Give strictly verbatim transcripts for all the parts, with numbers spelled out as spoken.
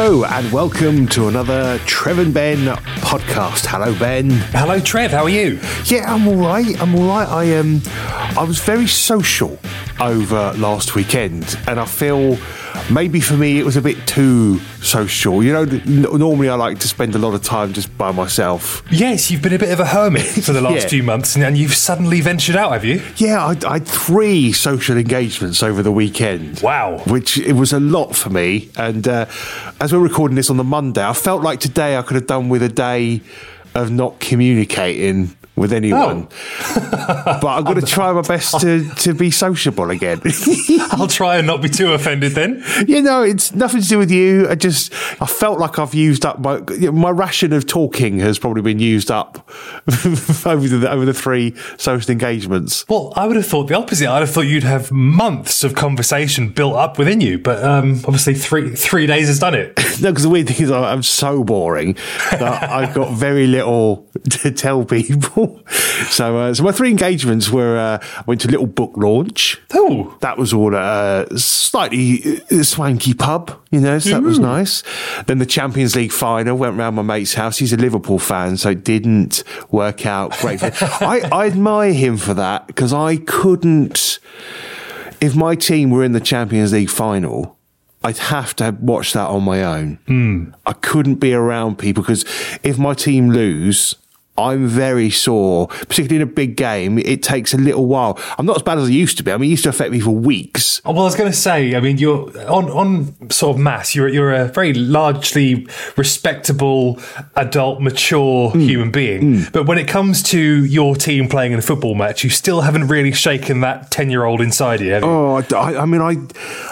Hello and welcome to another Trev and Ben podcast. Hello, Ben. Hello, Trev. How are you? Yeah, I'm all right. I'm all right. I um, I was very social over last weekend, and I feel maybe for me it was a bit too social. You know, n- normally I like to spend a lot of time just by myself. Yes, you've been a bit of a hermit for the last Yeah. few months, and you've suddenly ventured out, have you? Yeah, I, I had three social engagements over the weekend. Wow. Which it was a lot for me. And uh, as we're recording this on the Monday, I felt like today I could have done with a day of not communicating with anyone. Oh. But I'm going to try my best to, to be sociable again. I'll try and not be too offended then. You know, it's nothing to do with you. I just, I felt like I've used up my, my ration of talking has probably been used up over the, over the three social engagements. Well, I would have thought the opposite. I'd have thought you'd have months of conversation built up within you, but um, obviously three three days has done it. No, because the weird thing is I- I'm so boring that I've got very little to tell people. So, uh, so my three engagements were, uh, I went to a little book launch. Oh. That was all at a slightly uh, swanky pub, you know, so that was nice. Then the Champions League final, went round my mate's house. He's a Liverpool fan, so it didn't work out great. I, I admire him for that because I couldn't, if my team were in the Champions League final, I'd have to watch that on my own. Mm. I couldn't be around people because if my team lose, I'm very sore, particularly in a big game. It takes a little while. I'm not as bad as I used to be. I mean, it used to affect me for weeks. Well, I was going to say, I mean, you're on, on sort of mass, you're, you're a very largely respectable, adult, mature mm. human being. Mm. But when it comes to your team playing in a football match, you still haven't really shaken that ten-year-old inside you, have you? Oh, I, I mean, I...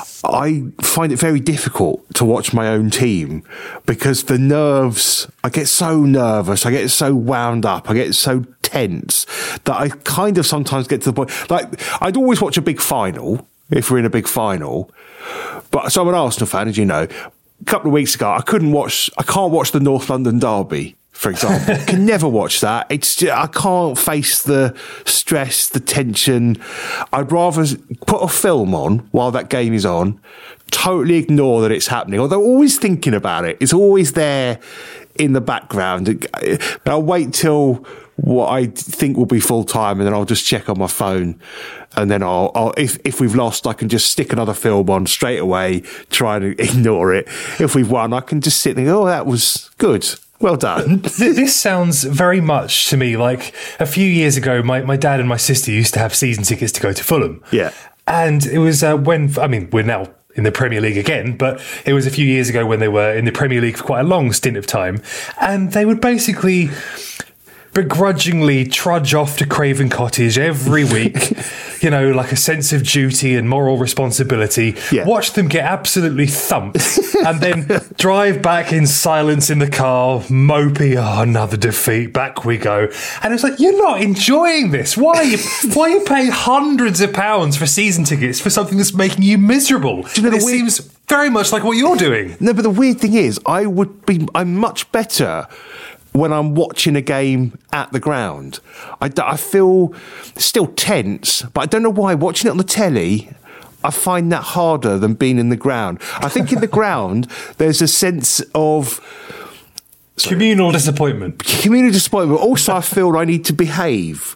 I find it very difficult to watch my own team because the nerves, I get so nervous, I get so wound up, I get so tense that I kind of sometimes get to the point, like I'd always watch a big final if we're in a big final, but so I'm an Arsenal fan, as you know. A couple of weeks ago, I couldn't watch, I can't watch the North London derby, for example. I can never watch that. It's just, I can't face the stress, the tension. I'd rather put a film on while that game is on, totally ignore that it's happening, although always thinking about it. It's always there in the background. I'll wait till what I think will be full time and then I'll just check on my phone. And then I'll, I'll if, if we've lost, I can just stick another film on straight away, try to ignore it. If we've won, I can just sit there and go, oh, that was good. Well done. This sounds very much to me like a few years ago, my, my dad and my sister used to have season tickets to go to Fulham. Yeah. And it was uh, when, I mean, we're now in the Premier League again, but it was a few years ago when they were in the Premier League for quite a long stint of time. And they would basically begrudgingly trudge off to Craven Cottage every week, you know, like a sense of duty and moral responsibility, yeah. Watch them get absolutely thumped and then drive back in silence in the car, mopey, oh, another defeat, back we go. And it's like, you're not enjoying this. Why are you, why are you paying hundreds of pounds for season tickets for something that's making you miserable? Do you know and it weird- seems very much like what you're doing. No, but the weird thing is, I would be, I'm much better when I'm watching a game at the ground. I, I feel still tense, but I don't know why. Watching it on the telly, I find that harder than being in the ground. I think in the ground, there's a sense of Sorry. Communal disappointment. Communal disappointment. Also, I feel I need to behave.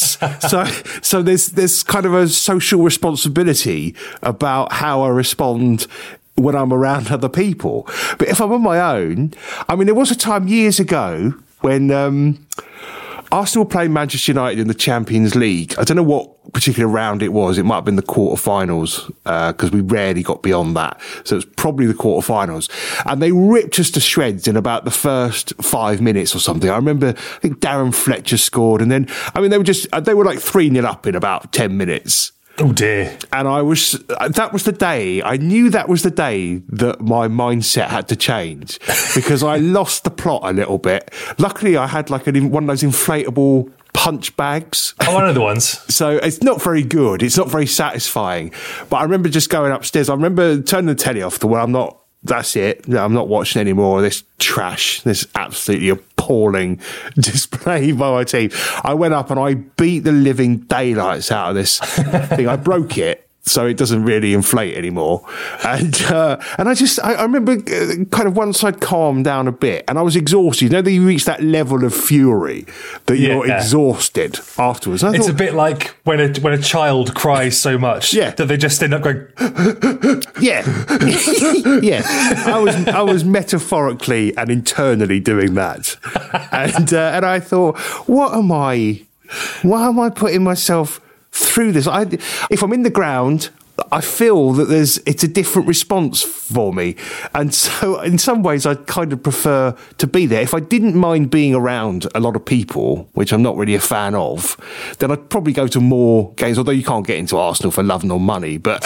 so, so there's there's kind of a social responsibility about how I respond when I'm around other people. But if I'm on my own, I mean, there was a time years ago when um, Arsenal played Manchester United in the Champions League. I don't know what particular round it was. It might have been the quarterfinals, because uh, we rarely got beyond that. So it was probably the quarterfinals. And they ripped us to shreds in about the first five minutes or something. I remember, I think Darren Fletcher scored. And then, I mean, they were just, they were like three nil up in about ten minutes. Oh dear. And I was, that was the day, I knew that was the day that my mindset had to change because I lost the plot a little bit. Luckily, I had like an, one of those inflatable punch bags. Oh, one of the ones. So it's not very good. It's not very satisfying. But I remember just going upstairs. I remember turning the telly off to where I'm not, that's it. I'm not watching any more of this trash, this absolutely appalling display by my team. I went up and I beat the living daylights out of this thing. I broke it. so it doesn't really inflate anymore. And uh, and I just, I, I remember uh, kind of once I'd calmed down a bit and I was exhausted. You know, that you reach that level of fury that you're Yeah. exhausted afterwards. I It's thought, a bit like when a when a child cries so much Yeah. that they just end up going, yeah, yeah. I was, I was metaphorically and internally doing that. And, uh, and I thought, what am I, why am I putting myself through this? I, if I'm in the ground, I feel that there's it's a different response for me, and so in some ways I kind of prefer to be there. If I didn't mind being around a lot of people, which I'm not really a fan of, then I'd probably go to more games. Although you can't get into Arsenal for love nor money, but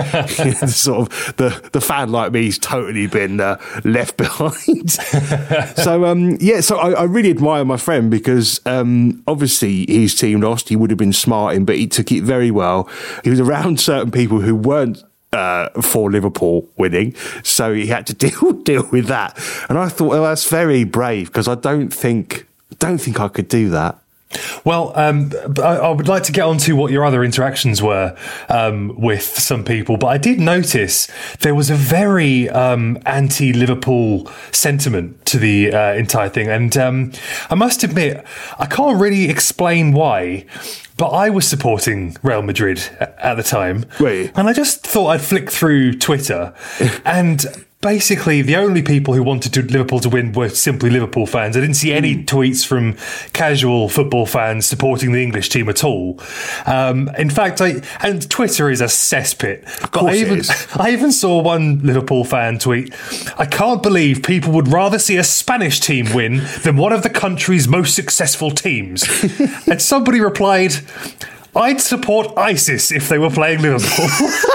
sort of the the fan like me's totally been uh, left behind. so um, yeah, so I, I really admire my friend because um, obviously his team lost. He would have been smarting, but he took it very well. He was around certain people who weren't uh, for Liverpool winning, so he had to deal deal with that. And I thought, well, that's very brave because I don't think don't think I could do that. Well, um, I, I would like to get on to what your other interactions were um, with some people, but I did notice there was a very um, anti-Liverpool sentiment to the uh, entire thing. And um, I must admit, I can't really explain why, but I was supporting Real Madrid at the time. Wait. And I just thought I'd flick through Twitter and basically the only people who wanted to, Liverpool to win were simply Liverpool fans. I didn't see any tweets from casual football fans supporting the English team at all. Um, in fact, I and Twitter is a cesspit. But I it even is. I even saw one Liverpool fan tweet, "I can't believe people would rather see a Spanish team win than one of the country's most successful teams." And somebody replied, "I'd support ISIS if they were playing Liverpool."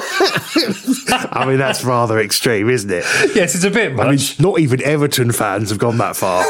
I mean, that's rather extreme, isn't it? Yes, it's a bit much. I mean, not even Everton fans have gone that far.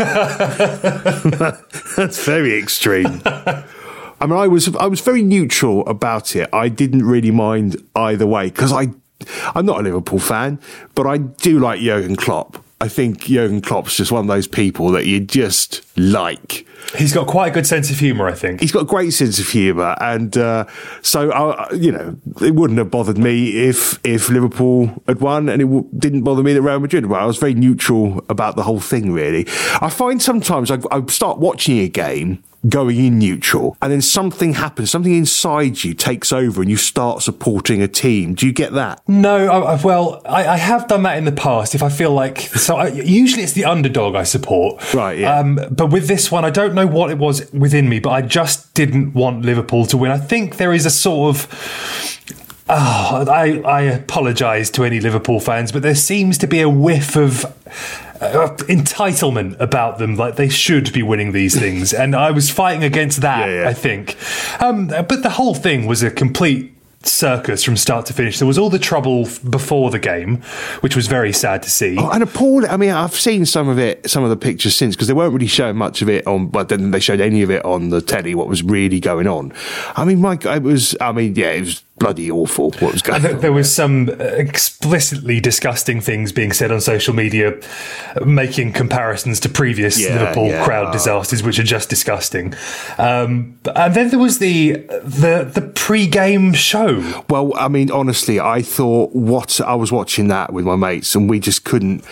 That's very extreme. I mean, I was I was very neutral about it. I didn't really mind either way because I I'm not a Liverpool fan, but I do like Jurgen Klopp. I think Jurgen Klopp's just one of those people that you just like. He's got quite a good sense of humour, I think. He's got a great sense of humour, and uh, so uh, you know it wouldn't have bothered me if if Liverpool had won, and it w- didn't bother me that Real Madrid won. I was very neutral about the whole thing, really. I find sometimes I, I start watching a game going in neutral, and then something happens, something inside you takes over, and you start supporting a team. Do you get that? No, I, I- well, I, I have done that in the past. If I feel like so, I, usually it's the underdog I support, Right, yeah. Um, but with this one, I don't know what it was within me, but I just didn't want Liverpool to win. I think there is a sort of. Oh, I, I apologise to any Liverpool fans, but there seems to be a whiff of uh, entitlement about them, like they should be winning these things. And I was fighting against that, Yeah, yeah. I think. Um, but the whole thing was a complete circus from start to finish. There was all the trouble f- before the game, which was very sad to see. Oh, and appalling. I mean, I've seen some of it, some of the pictures since, because they weren't really showing much of it on, but then they showed any of it on the telly, what was really going on. I mean, Mike, it was, I mean, yeah, it was bloody awful what was going There on. there was some explicitly disgusting things being said on social media, making comparisons to previous Yeah, Liverpool yeah. crowd disasters, which are just disgusting. Um, and then there was the the the pre-game show. Well, I mean, honestly, I thought what I was watching that with my mates, and we just couldn't.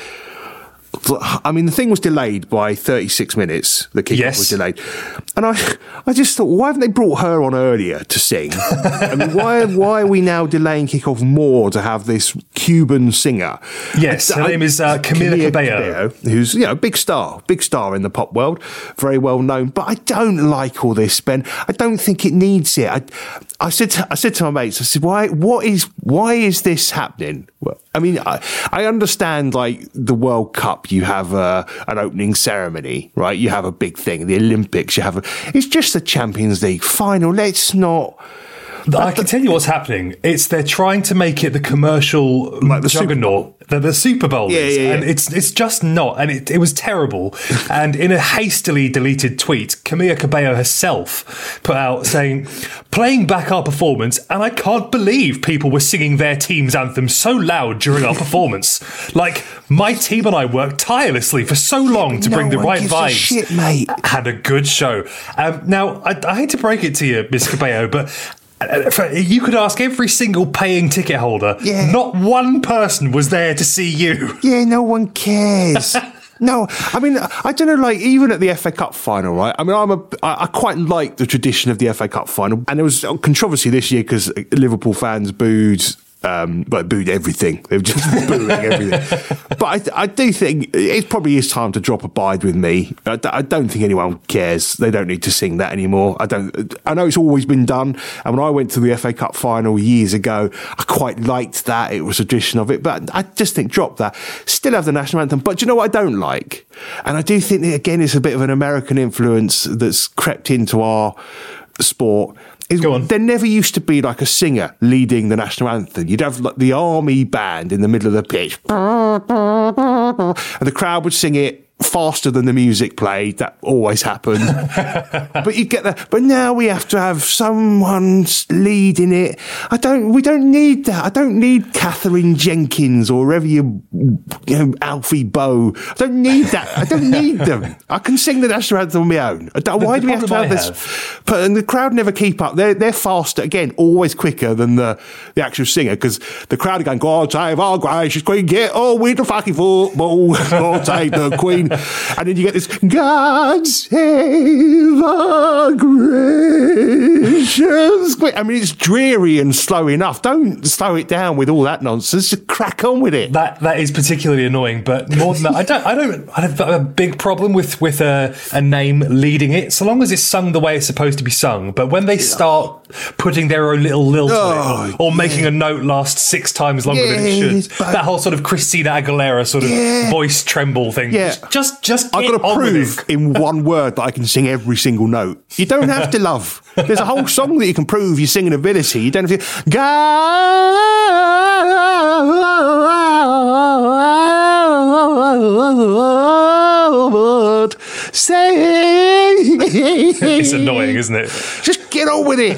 I mean, the thing was delayed by thirty-six minutes. The kickoff Yes. was delayed, and I, I just thought, why haven't they brought her on earlier to sing? I mean, why, why are we now delaying kickoff more to have this Cuban singer? Yes, her I- name is uh, Camila Cabello. who's you know a big star, big star in the pop world, very well known. But I don't like all this, Ben. I don't think it needs it. I, I said, to, I said to my mates, I said, why, what is, why is this happening? Well, I mean, I, I understand like the World Cup, you have a, an opening ceremony, right? You have a big thing. The Olympics, you have a, it's just the Champions League final. Let's not. I can tell you what's happening. It's they're trying to make it the commercial Like the Super juggernaut that the Super Bowl Yeah, is, yeah, yeah. and it's it's just not. And it, it was terrible. And in a hastily deleted tweet, Camila Cabello herself put out saying, "Playing back our performance, and I can't believe people were singing their team's anthem so loud during our performance. Like my team and I worked tirelessly for so long to No bring the one right gives a vibes. shit, mate. Had a good show." Um, now, I, I hate to break it to you, Miss Cabello, but You could ask every single paying ticket holder. Yeah. Not one person was there to see you. Yeah, no one cares. No, I mean, I don't know, like, even at the F A Cup final, right? I mean, I'm a, I, I quite like the tradition of the F A Cup final. And there was controversy this year because Liverpool fans booed... Um, but booed everything. They were just booing everything. But I, I do think it probably is time to drop Abide With Me. I, I don't think anyone cares. They don't need to sing that anymore. I don't. I know it's always been done. And when I went to the F A Cup final years ago, I quite liked that. It was a tradition of it. But I just think drop that. Still have the national anthem. But do you know what I don't like? And I do think that, again, it's a bit of an American influence that's crept into our sport. Is Go on. There never used to be like a singer leading the national anthem. You'd have like the army band in the middle of the pitch, and the crowd would sing it faster than the music played. That always happened. But you get that. But now we have to have someone leading it. I don't. We don't need that. I don't need Catherine Jenkins or whatever you, you know, Alfie Bow. I don't need that. I don't need them. I can sing the national anthem on my own. I don't, why the do we have to have I this? Have. But and the crowd never keep up. They're they're faster again, always quicker than the the actual singer because the crowd are going, God save our gracious Queen, get on with the fucking football, God save the Queen. And then you get this, God save our gracious Queen. I mean, it's dreary and slow enough. Don't slow it down with all that nonsense. Just crack on with it. That that is particularly annoying. But more than that, I don't. I don't. I have a big problem with with a, a name leading it, so long as it's sung the way it's supposed to be sung. But when they start putting their own little lilt oh, on it, or, or yeah. making a note last six times longer yeah, than it should, that whole sort of Christina Aguilera sort of yeah. voice tremble thing. Yeah. Just, just. I've got to prove in one word that I can sing every single note. You don't have to love. There's a whole song that you can prove your singing ability. You don't have to. God save. It's annoying, isn't it? Just get on with it.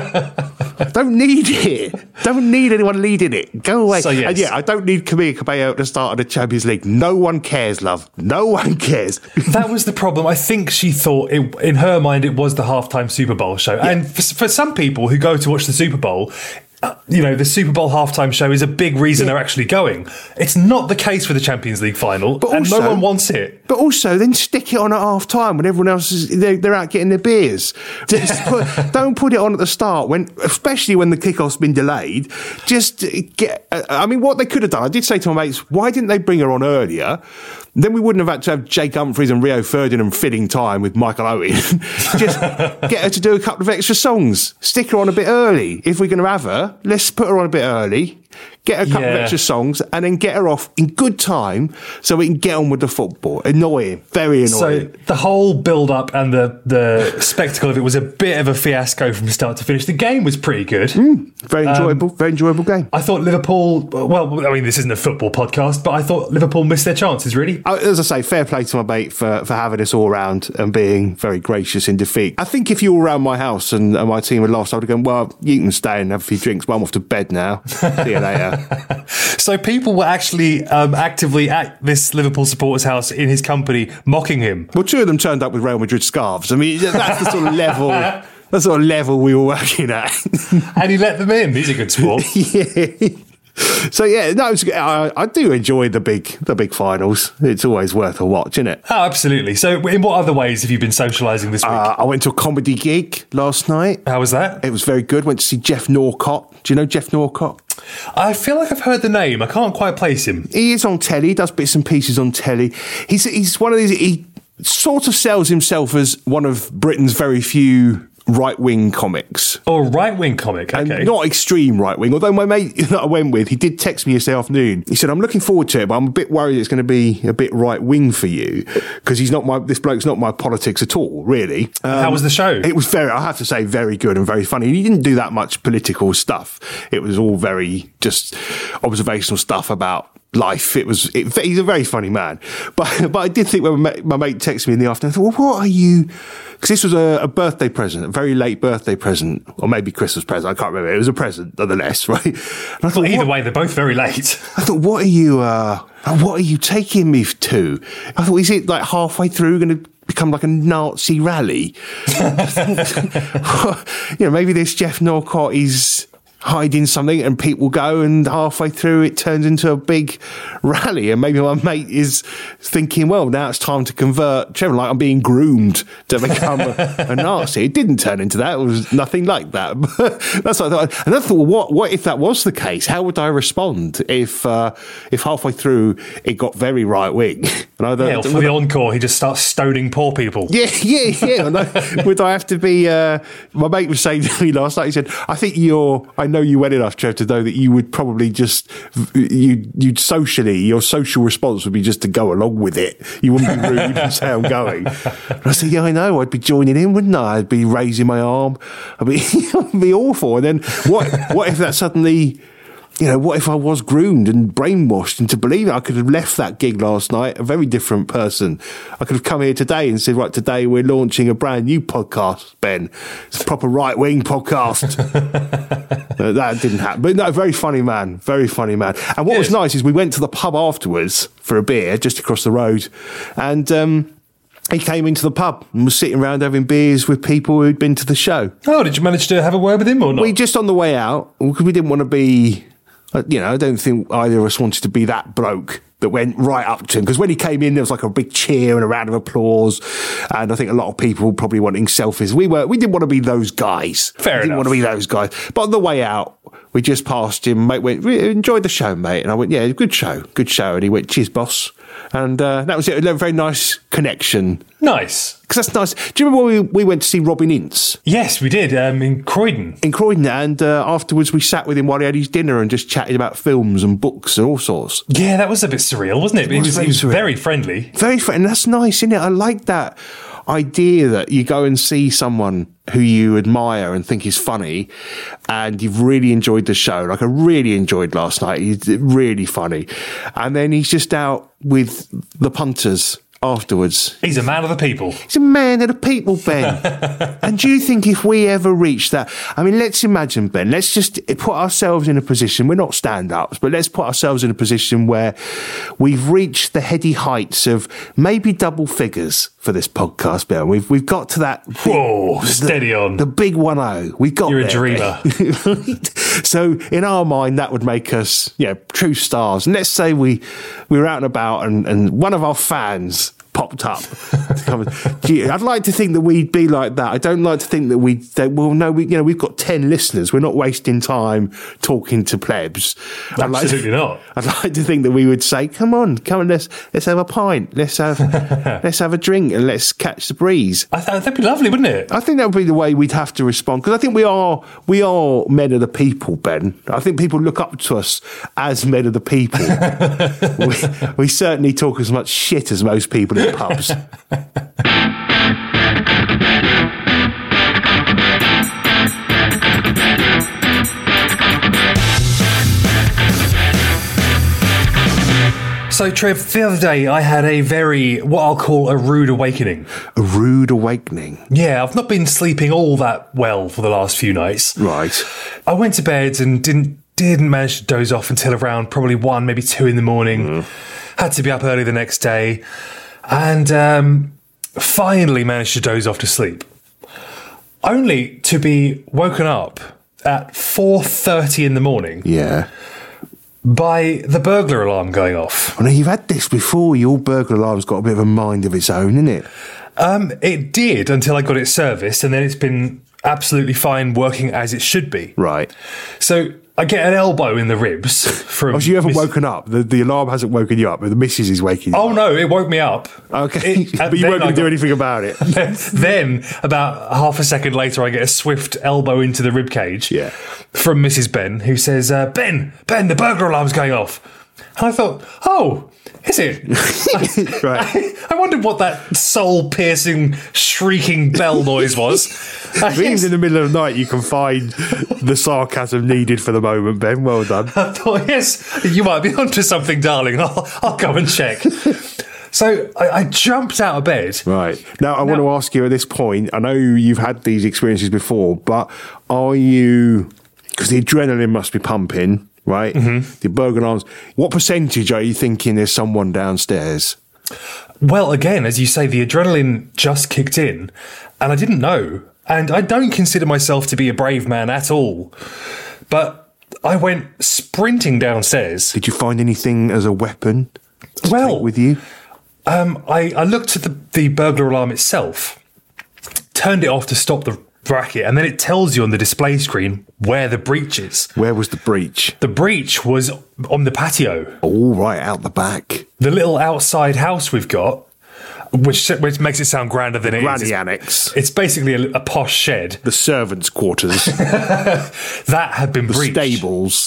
Don't need it. Don't need anyone leading it. Go away. So, yes. And yeah, I don't need Camille Cabello at the start of the Champions League. No one cares, love. No one cares. That was the problem. I think she thought, it, in her mind, it was the halftime Super Bowl show. Yeah. And for, for some people who go to watch the Super Bowl, uh, you know, the Super Bowl halftime show is a big reason yeah. they're actually going. It's not the case for the Champions League final, but and also, no one wants it. But also, then stick it on at half time when everyone else is they're, they're out getting their beers. Just put, don't put it on at the start, when, especially when the kickoff's been delayed. Just get. I mean, what they could have done. I did say to my mates, why didn't they bring her on earlier? Then we wouldn't have had to have Jake Humphries and Rio Ferdinand filling time with Michael Owen. Just get her to do a couple of extra songs. Stick her on a bit early. If we're going to have her, let's put her on a bit early. Get a couple yeah. of extra songs and then get her off in good time so we can get on with the football. Annoying. Very annoying. So the whole build-up and the, the spectacle of it was a bit of a fiasco from start to finish. The game was pretty good. Mm, very enjoyable. Um, very enjoyable game. I thought Liverpool... Well, I mean, this isn't a football podcast, but I thought Liverpool missed their chances, really. As I say, fair play to my mate for, for having us all round and being very gracious in defeat. I think if you were around my house and, and my team had lost, I would have gone, well, you can stay and have a few drinks, but I'm off to bed now. See you later. So people were actually um, actively at this Liverpool supporters' house in his company, mocking him. Well, two of them turned up with Real Madrid scarves. I mean, that's the sort of level, that's the sort of level we were working at. And he let them in. He's a good sport. Yeah. So yeah, no, it's, I, I do enjoy the big, the big finals. It's always worth a watch, isn't it? Oh, absolutely. So, in what other ways have you been socialising this week? Uh, I went to a comedy gig last night. How was that? It was very good. Went to see Jeff Norcott. Do you know Jeff Norcott? I feel like I've heard the name. I can't quite place him. He is on telly. He does bits and pieces on telly. He's he's one of these. He sort of sells himself as one of Britain's very few right-wing comics. Oh, right-wing comic, okay. And not extreme right-wing, although my mate that I went with, he did text me yesterday afternoon. He said, I'm looking forward to it, but I'm a bit worried it's going to be a bit right-wing for you, because he's not my, this bloke's not my politics at all, really. Um, How was the show? It was very, I have to say, very good and very funny. He didn't do that much political stuff. It was all very just observational stuff about life. It was, it, he's a very funny man. But but I did think when my, my mate texted me in the afternoon, I thought, well, what are you... Because this was a, a birthday present, a very late birthday present, or maybe Christmas present, I can't remember. It was a present, nonetheless, right? And I thought, well, either way, they're both very late. I thought, what are you, uh, what are you taking me to? I thought, is it like halfway through going to become like a Nazi rally. You know, maybe this Jeff Norcott is hiding something and people go, and halfway through it turns into a big rally, and maybe my mate is thinking, well, now it's time to convert Trevor, like I'm being groomed to become a, a Nazi. It didn't turn into that. It was nothing like that. That's what I thought. And I thought, well, what what if that was the case? How would I respond if uh, if halfway through it got very right wing? And I yeah, for the encore, he just starts stoning poor people. Yeah, yeah, yeah. And I, would I have to be? Uh, my mate was saying to me last night. He said, "I think you're. I know you well enough, Trev, to know that you would probably just you you'd socially your social response would be just to go along with it. You wouldn't be rude and say I'm going." And I said, "Yeah, I know. I'd be joining in, wouldn't I? I'd be raising my arm. I'd be, it'd be awful. And then what? What if that suddenly?" You know, what if I was groomed and brainwashed into believing I could have left that gig last night a very different person? I could have come here today and said, right, today we're launching a brand new podcast, Ben. It's a proper right-wing podcast. uh, that didn't happen. But no, very funny man. Very funny man. And what yes. was nice is we went to the pub afterwards for a beer just across the road. And um, he came into the pub and was sitting around having beers with people who'd been to the show. Oh, did you manage to have a word with him or not? We just on the way out, because we didn't want to be... You know, I don't think either of us wanted to be that bloke that went right up to him. Because when he came in, there was like a big cheer and a round of applause. And I think a lot of people probably wanting selfies. We were, we didn't want to be those guys. Fair we didn't enough. want to be those guys. But on the way out, we just passed him. Mate went, really enjoyed the show, mate. And I went, yeah, good show, good show. And he went, cheers, boss. And uh, that was it. A very nice connection. Nice. Because that's nice. Do you remember when we, we went to see Robin Ince? Yes, we did, um, in Croydon. In Croydon, and uh, afterwards we sat with him while he had his dinner and just chatted about films and books and all sorts. Yeah, that was a bit surreal, wasn't it? It was he was, very he was surreal. very friendly. Very friendly. And that's nice, isn't it? I like that idea that you go and see someone who you admire and think is funny, and you've really enjoyed the show. Like I really enjoyed last night. He's really funny. And then he's just out with the punters afterwards. He's a man of the people. He's a man of the people, Ben. And do you think if we ever reach that, I mean, let's imagine, Ben, let's just put ourselves in a position, we're not stand-ups, but let's put ourselves in a position where we've reached the heady heights of maybe double figures for this podcast, Ben. We've we've got to that. Big, Whoa, steady the, on. The big one oh. We've got You're a there, dreamer. So in our mind, that would make us, you know, true stars. And let's say we, we were out and about and, and one of our fans popped up. To come and, gee, I'd like to think that we'd be like that. I don't like to think that we, that, well, no, we, you know, we've got ten listeners. We're not wasting time talking to plebs. I'd like Absolutely to, not. I'd like to think that we would say, come on, come on, let's, let's have a pint. Let's have, let's have a drink and let's catch the breeze. I th- that'd be lovely, wouldn't it? I think that would be the way we'd have to respond, because I think we are we are men of the people, Ben. I think people look up to us as men of the people. we, we certainly talk as much shit as most people in pubs. So, Trev, the other day I had a very, what I'll call a rude awakening. A rude awakening. Yeah, I've not been sleeping all that well for the last few nights. Right. I went to bed and didn't didn't manage to doze off until around probably one, maybe two in the morning. Mm. Had to be up early the next day. And um, finally managed to doze off to sleep. Only to be woken up at four thirty in the morning. Yeah. By the burglar alarm going off. I know you've had this before. Your burglar alarm's got a bit of a mind of its own, isn't it? Um, it did until I got it serviced, and then it's been absolutely fine working as it should be. Right. So I get an elbow in the ribs from. Oh, so you haven't Miss- woken up. The, the alarm hasn't woken you up, but the missus is waking you Oh up. no, it woke me up. Okay. It- but you then weren't I going to do got- anything about it. Then, about half a second later, I get a swift elbow into the rib cage Yeah. from Missus Ben, who says, uh, Ben, Ben, the burglar alarm's going off. And I thought, oh, is it? Right. I, I wondered what that soul-piercing, shrieking bell noise was. I Even in the middle of the night, you can find the sarcasm needed for the moment, Ben. Well done. I thought, yes, you might be onto something, darling. I'll, I'll go and check. So I, I jumped out of bed. Right. Now, I Now- want to ask you at this point, I know you've had these experiences before, but are you, because the adrenaline must be pumping, right? Mm-hmm. The burglar alarms. What percentage are you thinking there's someone downstairs? Well, again, as you say, the adrenaline just kicked in, and I didn't know. And I don't consider myself to be a brave man at all. But I went sprinting downstairs. Did you find anything as a weapon to Well, take with you? Um, I, I looked at the, the burglar alarm itself, turned it off to stop the bracket, and then it tells you on the display screen where the breach is. Where was the breach? The breach was on the patio. All right, out the back. The little outside house we've got, which which makes it sound grander than it is. Granny It's, annex. it's basically a, a posh shed. The servants' quarters. That had been the breached. stables.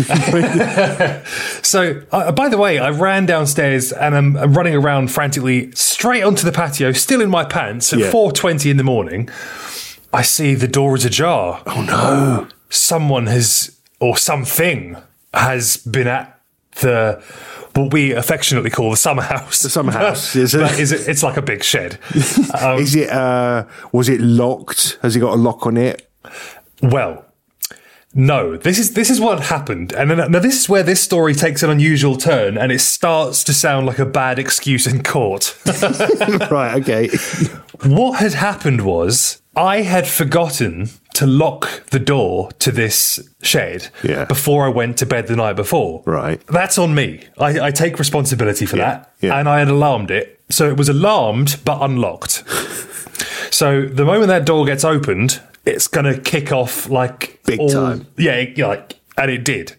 So, uh, by the way, I ran downstairs and I'm, I'm running around frantically straight onto the patio, still in my pants at Yeah. four twenty in the morning. I see the door is ajar. Oh, no. Someone has, or something has been at the, what we affectionately call the summer house. The summer house, is it? But is it? It's like a big shed. Um, Is it, uh, was it locked? Has it got a lock on it? Well, no. This is this is what happened, and then, now this is where this story takes an unusual turn, and it starts to sound like a bad excuse in court. Right, okay. What had happened was I had forgotten to lock the door to this shed Yeah. before I went to bed the night before. Right. That's on me. I, I take responsibility for that, yeah. and I had alarmed it, so it was alarmed but unlocked. So the moment that door gets opened, it's going to kick off like Big all- time. Yeah, it- like, and it did.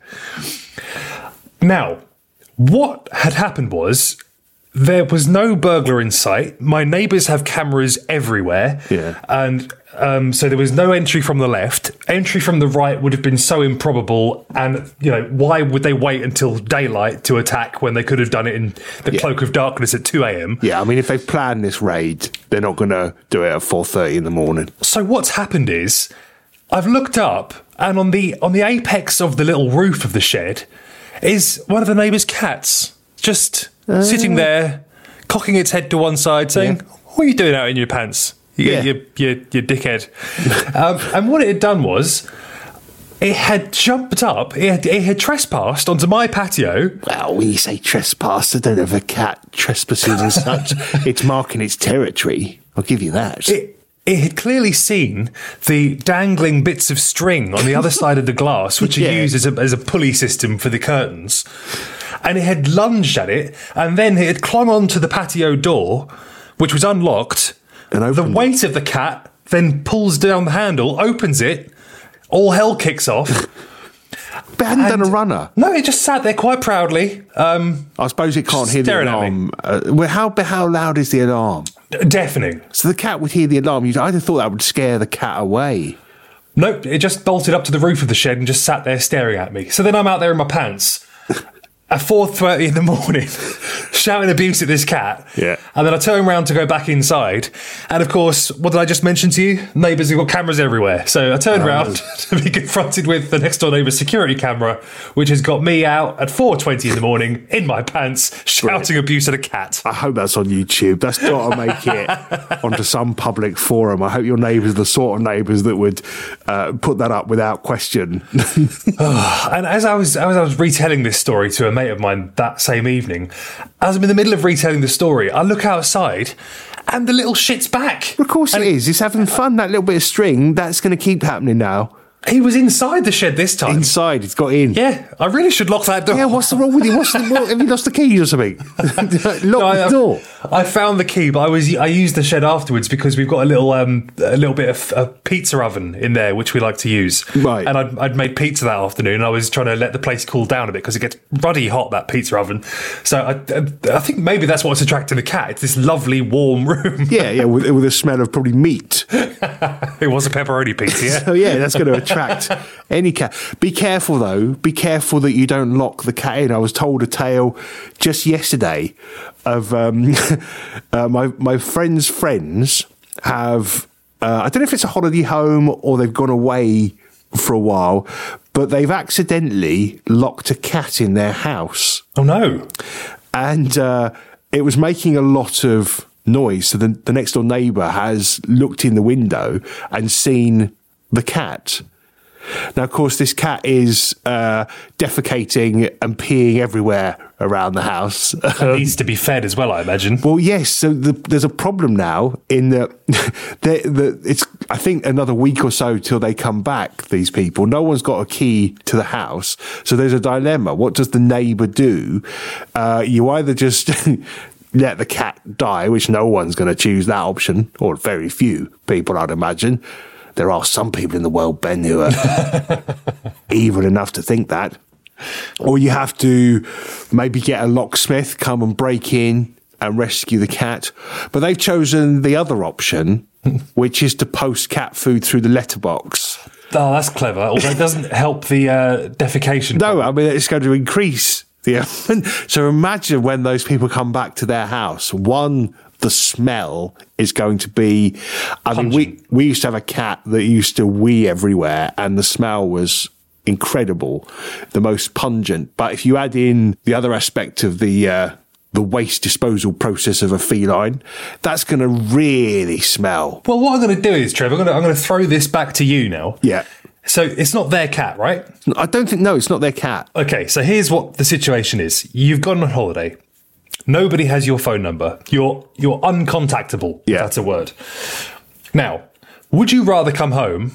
Now, what had happened was there was no burglar in sight. My neighbours have cameras everywhere, Yeah. and um, so there was no entry from the left. Entry from the right would have been so improbable, and you know why would they wait until daylight to attack when they could have done it in the cloak of darkness at two a.m. Yeah, I mean, if they've planned this raid, they're not going to do it at four thirty in the morning. So what's happened is I've looked up, and on the on the apex of the little roof of the shed is one of the neighbours' cats just Uh. sitting there, cocking its head to one side, saying, Yeah. "What are you doing out in your pants? You, Yeah. you, you, you dickhead." um, and what it had done was it had jumped up, it had, it had trespassed onto my patio. Well, when you say trespass, I don't have a cat trespassing and such. It's marking its territory. I'll give you that. It, it had clearly seen the dangling bits of string on the other side of the glass, which are Yeah. used as a, as a pulley system for the curtains. And it had lunged at it, and then it had clung onto the patio door, which was unlocked. And the opened weight of the cat then pulls down the handle, opens it, all hell kicks off. But it hadn't done a And- runner. No, it just sat there quite proudly. Um, I suppose it can't hear the Staring at me. alarm. Uh, well, how how loud is the alarm? deafening. So the cat would hear the alarm. You'd, I'd have thought that would scare the cat away. Nope, it just bolted up to the roof of the shed and just sat there staring at me. So then I'm out there in my pants at four thirty in the morning, shouting abuse at this cat. Yeah. And then I turn around to go back inside. And of course, what did I just mention to you? Neighbours have got cameras everywhere. So I turned around to be confronted with the next door neighbour's security camera, which has got me out at four twenty in the morning in my pants, shouting abuse at a cat. I hope that's on YouTube. That's got to make it onto some public forum. I hope your neighbours are the sort of neighbours that would uh, put that up without question. And as I was as I was retelling this story to a mate of mine that same evening, as I'm in the middle of retelling the story, I look outside and the little shit's back. Of course it is. It's having fun. That little bit of string, that's going to keep happening now. He was inside the shed this time. Inside, it's got in. Yeah, I really should lock that door. Yeah, what's the wrong with you? What's the, what, have you lost the keys or something? Lock No, I, the door. I found the key, but I was I used the shed afterwards because we've got a little um a little bit of a pizza oven in there which we like to use. Right. And I'd, I'd made pizza that afternoon. And I was trying to let the place cool down a bit because it gets ruddy hot, that pizza oven. So I, I think maybe that's what's attracting the cat. It's this lovely warm room. Yeah, yeah, with, with a smell of probably meat. It was a pepperoni pizza. Yeah. So yeah, that's going to attract any cat. Be careful though. Be careful that you don't lock the cat in. I was told a tale just yesterday of um, uh, my my friends' friends have. Uh, I don't know if it's a holiday home or they've gone away for a while, but they've accidentally locked a cat in their house, Oh no. and uh, it was making a lot of noise. So the, the next door neighbour has looked in the window and seen the cat. Now, of course, this cat is uh, defecating and peeing everywhere around the house. It needs to be fed as well, I imagine. Well, yes. So the, there's a problem now in that the, the, it's, I think, another week or so till they come back, these people. No one's got a key to the house. So there's a dilemma. What does the neighbour do? Uh, you either just let the cat die, which no one's going to choose that option, or very few people, I'd imagine. There are some people in the world, Ben, who are evil enough to think that. Or you have to maybe get a locksmith, come and break in and rescue the cat. But they've chosen the other option, which is to post cat food through the letterbox. Oh, that's clever. Although it doesn't help the uh, defecation. No, I mean, it's going to increase the... So imagine when those people come back to their house. One, the smell is going to be... I Pungent. mean, we, we used to have a cat that used to wee everywhere, and the smell was incredible, the most pungent. But if you add in the other aspect of the... Uh, the waste disposal process of a feline, that's going to really smell. Well, what I'm going to do is, Trev, I'm going to, I'm going to throw this back to you now. Yeah. So it's not their cat, right? I don't think, no, it's not their cat. Okay, so here's what the situation is. You've gone on holiday. Nobody has your phone number. You're you're uncontactable, yeah. if that's a word. Now, would you rather come home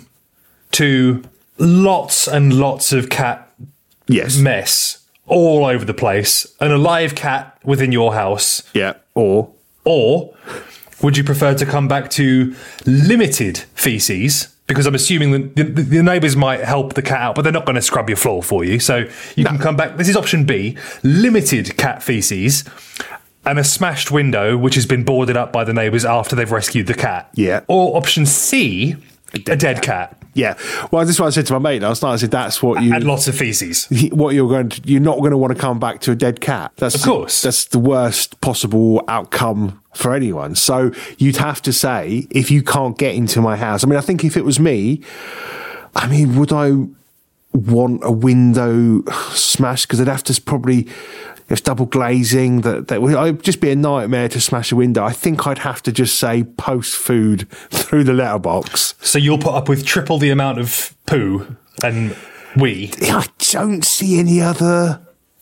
to lots and lots of cat yes. mess all over the place, and a live cat within your house? Yeah. Or? Or would you prefer to come back to limited feces? Because I'm assuming that the, the, the neighbours might help the cat out, but they're not going to scrub your floor for you. So you no. can come back. This is option B, limited cat feces and a smashed window, which has been boarded up by the neighbours after they've rescued the cat. Yeah. Or option C, a dead, a dead cat. cat. Yeah, well, this is what I said to my mate last night. I said that's what you and lots of feces. What you're going to, you're not going to want to come back to a dead cat. That's of course that's the worst possible outcome for anyone. So you'd have to say, if you can't get into my house. I mean, I think if it was me, I mean, would I want a window smashed? Because I'd have to probably. It's double glazing. That that would it'd just be a nightmare to smash a window. I think I'd have to just say post food through the letterbox. So you'll put up with triple the amount of poo and wee. I don't see any other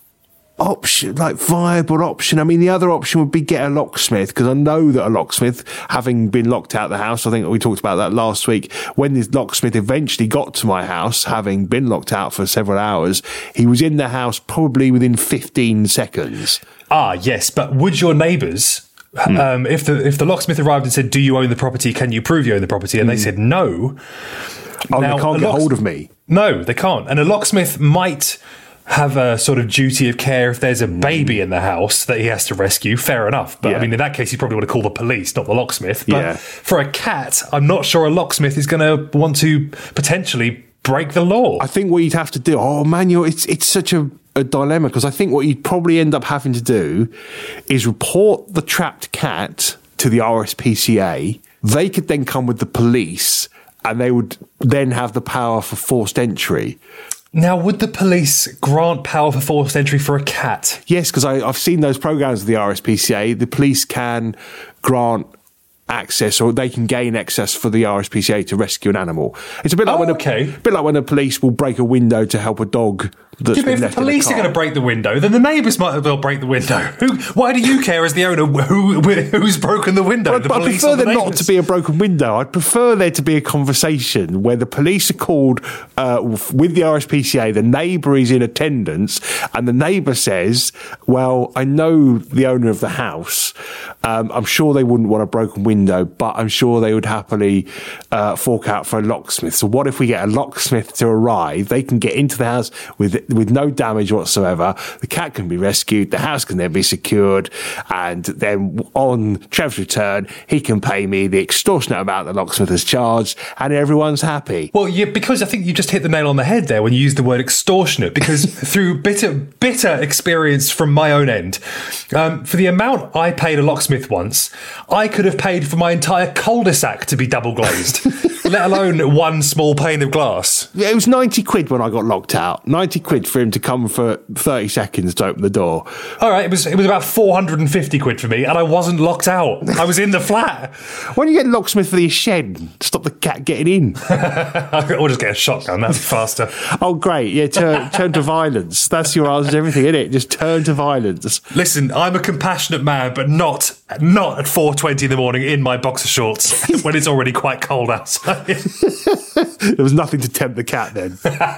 option, like viable option. I mean, the other option would be get a locksmith, because I know that a locksmith, having been locked out of the house, I think we talked about that last week, when this locksmith eventually got to my house, having been locked out for several hours, he was in the house probably within fifteen seconds. Ah, yes, but would your neighbours, mm. um, if the if the locksmith arrived and said, do you own the property, can you prove you own the property, and mm. they said no. Oh, now, they can't get locks- hold of me. No, they can't. And a locksmith might have a sort of duty of care if there's a baby in the house that he has to rescue. Fair enough. But yeah. I mean, in that case, you probably want to call the police, not the locksmith. But yeah. for a cat, I'm not sure a locksmith is going to want to potentially break the law. I think what you'd have to do, oh man, you're, it's, it's such a, a dilemma, because I think what you'd probably end up having to do is report the trapped cat to the R S P C A. They could then come with the police, and they would then have the power for forced entry. Now, would the police grant power for forced entry for a cat? Yes, because I've seen those programs of the R S P C A. The police can grant access, or they can gain access for the R S P C A to rescue an animal. It's a bit like oh, when okay. a, a bit like when the police will break a window to help a dog. That's yeah, but if the police are going to break the window, then the neighbours might as well break the window. Who, why do you care as the owner who, who's broken the window? But, the but I prefer the there not to be a broken window. I'd prefer there to be a conversation where the police are called uh, with the R S P C A, the neighbour is in attendance, and the neighbour says, well, I know the owner of the house. Um, I'm sure they wouldn't want a broken window, but I'm sure they would happily uh, fork out for a locksmith. So what if we get a locksmith to arrive? They can get into the house with with no damage whatsoever. The cat can be rescued. The house can then be secured. And then on Trev's return, he can pay me the extortionate amount the locksmith has charged, and everyone's happy. Well, yeah, because I think you just hit the nail on the head there when you used the word extortionate, because through bitter, bitter experience from my own end, um, for the amount I paid a locksmith once, I could have paid paid for my entire cul-de-sac to be double glazed, let alone one small pane of glass. Yeah, it was ninety quid when I got locked out. ninety quid for him to come for thirty seconds to open the door. All right, it was it was about four hundred fifty quid for me, and I wasn't locked out. I was in the flat. Why don't you get locksmith for the shed? Stop the cat getting in. Or just get a shotgun, that'd be faster. Oh, great. Yeah, turn, turn to violence. That's your answer to everything, isn't it? Just turn to violence. Listen, I'm a compassionate man, but not not at four twenty in the morning in my boxer shorts when it's already quite cold outside. There was nothing to tempt the cat then.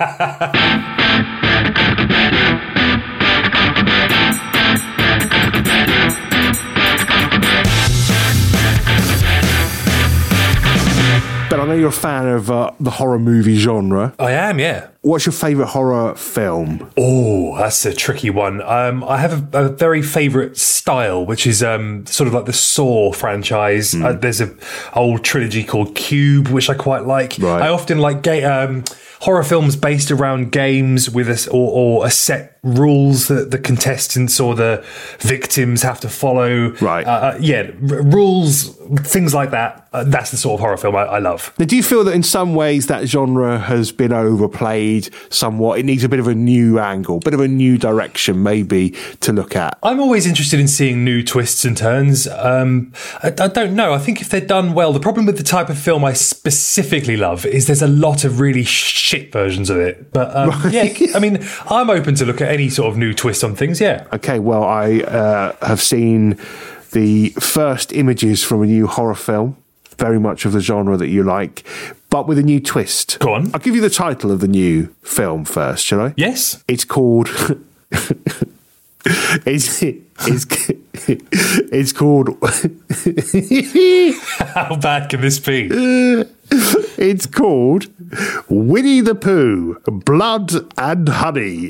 But I know you're a fan of uh, the horror movie genre. I am, yeah. What's your favourite horror film? Oh, that's a tricky one. Um, I have a, a very favourite style, which is um, sort of like the Saw franchise. Mm. Uh, there's a old trilogy called Cube, which I quite like. Right. I often like ga- um, horror films based around games with a, or, or a set rules that the contestants or the victims have to follow. Right. Uh, yeah, r- rules, things like that. Uh, that's the sort of horror film I, I love. Now, do you feel that in some ways that genre has been overplayed somewhat? It needs a bit of a new angle, a bit of a new direction maybe to look at. I'm always interested in seeing new twists and turns. Um, I, I don't know. I think if they're done well, the problem with the type of film I specifically love is there's a lot of really shit versions of it. But um, right. yeah, I mean, I'm open to look at any sort of new twist on things, yeah. Okay, well, I uh, have seen the first images from a new horror film, very much of the genre that you like, but with a new twist. Go on. I'll give you the title of the new film first, shall I? Yes. It's called... it's, it's, it's called... How bad can this be? It's called Winnie the Pooh, Blood and Honey.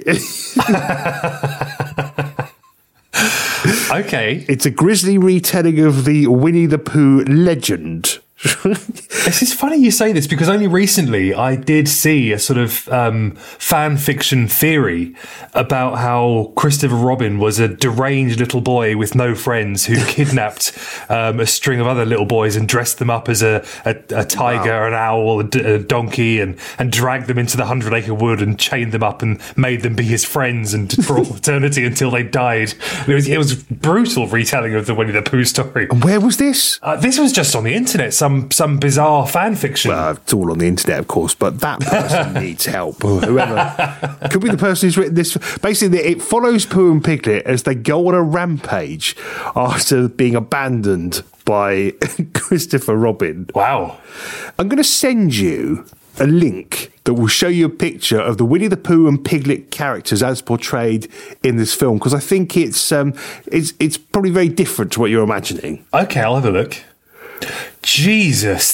Okay. It's a grisly retelling of the Winnie the Pooh legend. This is funny you say this because only recently I did see a sort of um, fan fiction theory about how Christopher Robin was a deranged little boy with no friends who kidnapped um, a string of other little boys and dressed them up as a, a, a tiger, wow. an owl, a, d- a donkey, and, and dragged them into the Hundred Acre Wood and chained them up and made them be his friends and for all eternity until they died. It was, it was brutal retelling of the Winnie the Pooh story. And where was this? Uh, this was just on the internet. Some some bizarre fan fiction. Well, it's all on the internet, of course, but that person needs help. Whoever could be the person who's written this. Basically, it follows Pooh and Piglet as they go on a rampage after being abandoned by Christopher Robin. Wow. I'm going to send you a link that will show you a picture of the Winnie the Pooh and Piglet characters as portrayed in this film, because I think it's um, it's it's probably very different to what you're imagining. Okay, I'll have a look. Jesus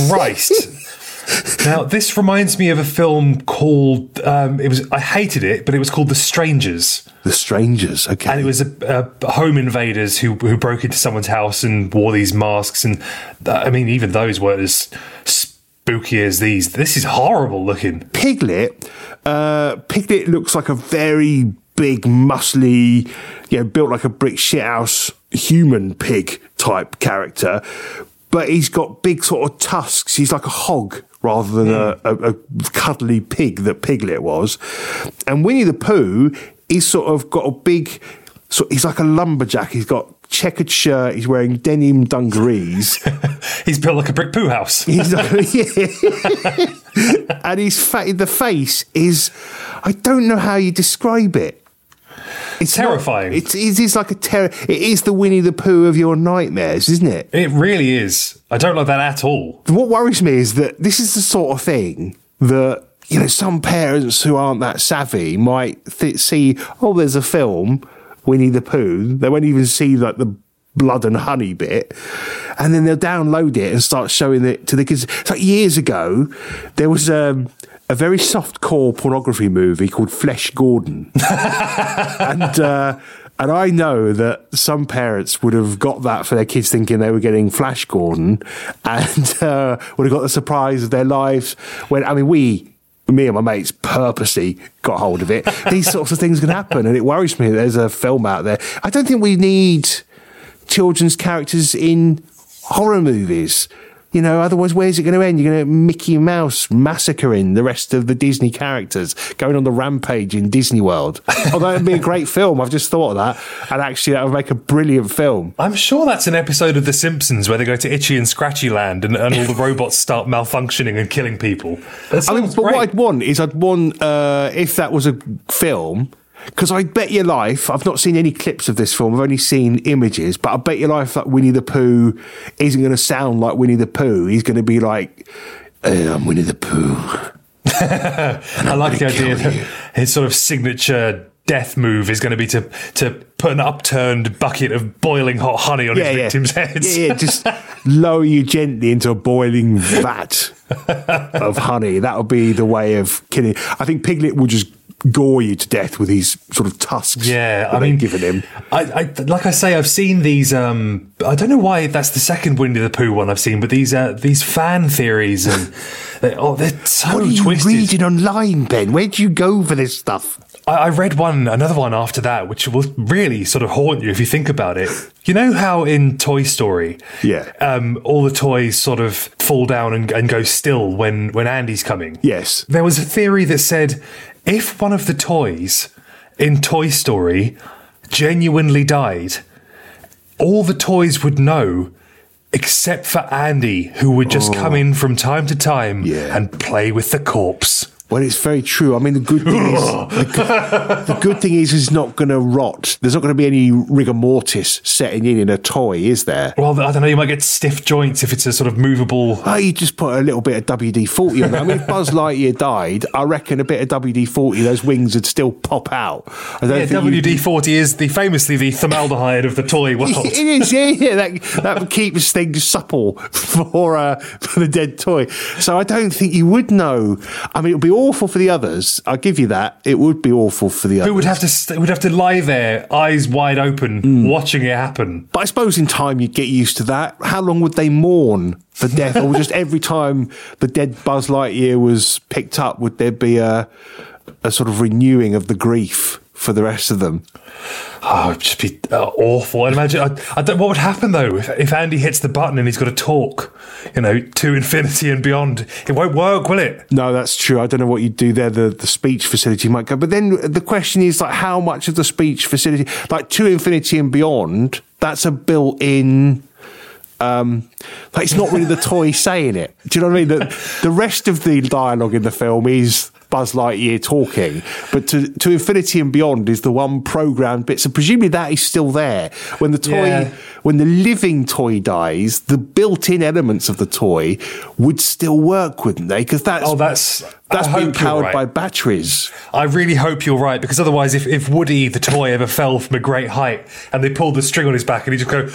Christ. Now, this reminds me of a film called, um, it was I hated it, but it was called The Strangers. The Strangers, okay. And it was a, a home invaders who, who broke into someone's house and wore these masks. And, uh, I mean, even those weren't as spooky as these. This is horrible looking. Piglet, uh, Piglet looks like a very big, muscly, you know, built like a brick shithouse human pig type character. But he's got big sort of tusks. He's like a hog rather than mm. a, a, a cuddly pig that Piglet was. And Winnie the Pooh, he's sort of got a big, so he's like a lumberjack. He's got checkered shirt. He's wearing denim dungarees. He's built like a brick poo house. He's like, yeah. And his fa- the face is, I don't know how you describe it. It's terrifying. Not, it's, it is like a terror. It is the Winnie the Pooh of your nightmares, isn't it? It really is. I don't like that at all. What worries me is that this is the sort of thing that, you know, some parents who aren't that savvy might th- see, oh, there's a film, Winnie the Pooh. They won't even see like the blood and honey bit. And then they'll download it and start showing it to the kids. It's like years ago, there was um, a very soft-core pornography movie called Flesh Gordon. and uh, and I know that some parents would have got that for their kids thinking they were getting Flash Gordon and uh, would have got the surprise of their lives when, I mean, we... me and my mates purposely got hold of it. These sorts of things can happen, and it worries me that there's a film out there. I don't think we need children's characters in horror movies. You know, otherwise, where's it going to end? You're going to Mickey Mouse massacring the rest of the Disney characters, going on the rampage in Disney World. Although it'd be a great film. I've just thought of that. And actually, that would make a brilliant film. I'm sure that's an episode of The Simpsons where they go to Itchy and Scratchy Land and, and all the robots start malfunctioning and killing people. I mean, but great. what I'd want is I'd want, uh, if that was a film... Because I bet your life, I've not seen any clips of this film, I've only seen images, but I bet your life that Winnie the Pooh isn't going to sound like Winnie the Pooh. He's going to be like, hey, I'm Winnie the Pooh. I like the idea that his sort of signature death move is going to be to to put an upturned bucket of boiling hot honey on yeah, his yeah. victims' heads. Yeah, yeah, just lower you gently into a boiling vat of honey. That would be the way of killing. I think Piglet will just gore you to death with his sort of tusks. Yeah, I mean, given him. I, I, like I say, I've seen these. Um, I don't know why that's the second Winnie the Pooh one I've seen, but these uh, these fan theories and they, oh, they're so what are you twisted. reading online, Ben? Where'd you go for this stuff? I, I read one, another one after that, which will really sort of haunt you if you think about it. You know how in Toy Story, yeah, um, all the toys sort of fall down and, and go still when when Andy's coming. Yes, there was a theory that said, if one of the toys in Toy Story genuinely died, all the toys would know, except for Andy, who would just oh. come in from time to time yeah. and play with the corpse. Well, it's very true. I mean, the good thing is, the good, the good thing is, it's not going to rot. There's not going to be any rigor mortis setting in in a toy, is there? Well, I don't know. You might get stiff joints if it's a sort of movable. Oh, you just put a little bit of W D forty on that. I mean, if Buzz Lightyear died, I reckon a bit of W D forty, those wings would still pop out. I don't yeah, W D forty you... is the famously the formaldehyde of the toy world. It is, yeah, yeah. That that keeps things supple for uh, for the dead toy. So I don't think you would know. I mean, it would be awful for the others. I'll give you that. It would be awful for the others. Who would have to st- would have to lie there, eyes wide open, mm. watching it happen. But I suppose in time you'd get used to that. How long would they mourn the death? Or just every time the dead Buzz Lightyear was picked up, would there be a a sort of renewing of the grief for the rest of them? Oh, it'd just be uh, awful. I'd imagine. I, I don't, what would happen though if, if Andy hits the button and he's got to talk, you know, to infinity and beyond? It won't work, will it? No, that's true. I don't know what you'd do there. The the speech facility might go, but then the question is like, how much of the speech facility, like to infinity and beyond, that's a built-in. Um, like it's not really the toy saying it. Do you know what I mean? The, the rest of the dialogue in the film is Buzz Lightyear talking, but to, to infinity and beyond is the one programmed bit. So presumably that is still there when the toy, yeah. when the living toy dies. The built-in elements of the toy would still work, wouldn't they? Because that's oh, that's that's being powered right. by batteries. I really hope you're right, because otherwise, if, if Woody the toy ever fell from a great height and they pulled the string on his back and he just go,